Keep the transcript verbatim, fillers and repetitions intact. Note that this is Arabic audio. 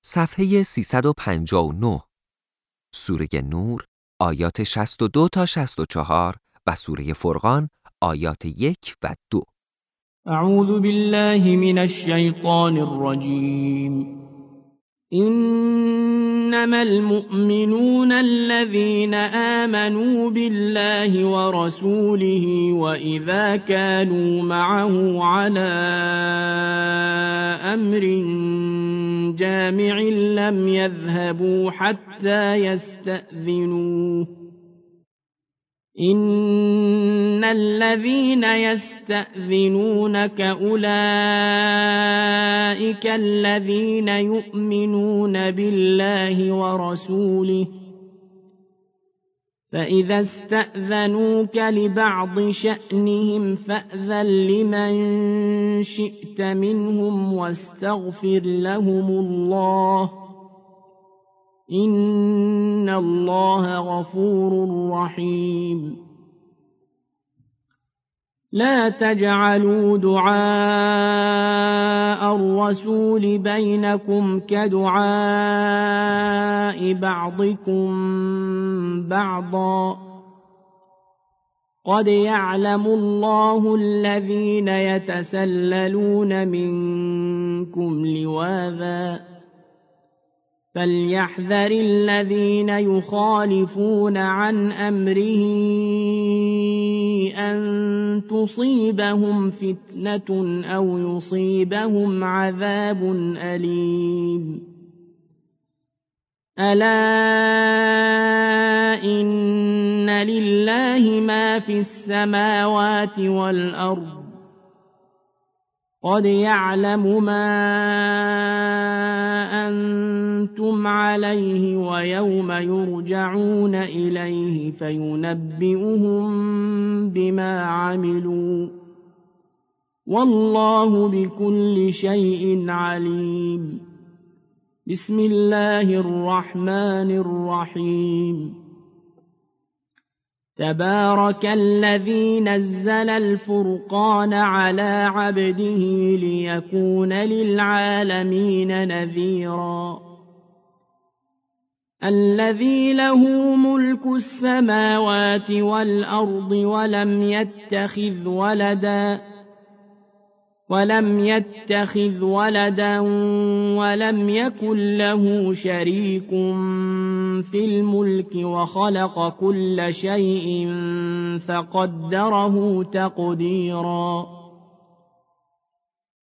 صفحه سیصد و پنجاه و نه. سوره نور آیات شصت و دو تا شصت و چهار و سوره فرقان آیات یک و دو. اعوذ بالله من الشیطان الرجیم. إنما المؤمنون الذين آمنوا بالله ورسوله وإذا كانوا معه على أمر جامع لم يذهبوا حتى يستأذنوه إن الذين يستأذنونك أولئك الذين يؤمنون بالله ورسوله فإذا استأذنوك لبعض شأنهم فأذن لمن شئت منهم واستغفر لهم الله إن الله غفور رحيم. لا تجعلوا دعاء الرسول بينكم كدعاء بعضكم بعضا قد يعلم الله الذين يتسللون منكم لواذا فليحذر الذين يخالفون عن أمره أن تصيبهم فتنة أو يصيبهم عذاب أليم. ألا إن لله ما في السماوات والأرض قد يعلم ما أنتم عليه ويوم يرجعون إليه فينبئهم بما عملوا والله بكل شيء عليم. بسم الله الرحمن الرحيم. تبارك الذي نزل الفرقان على عبده ليكون للعالمين نذيرا. الذي له ملك السماوات والأرض ولم يتخذ ولدا ولم يتخذ ولدا ولم يكن له شريك في الملك وخلق كل شيء فقدره تقديرا.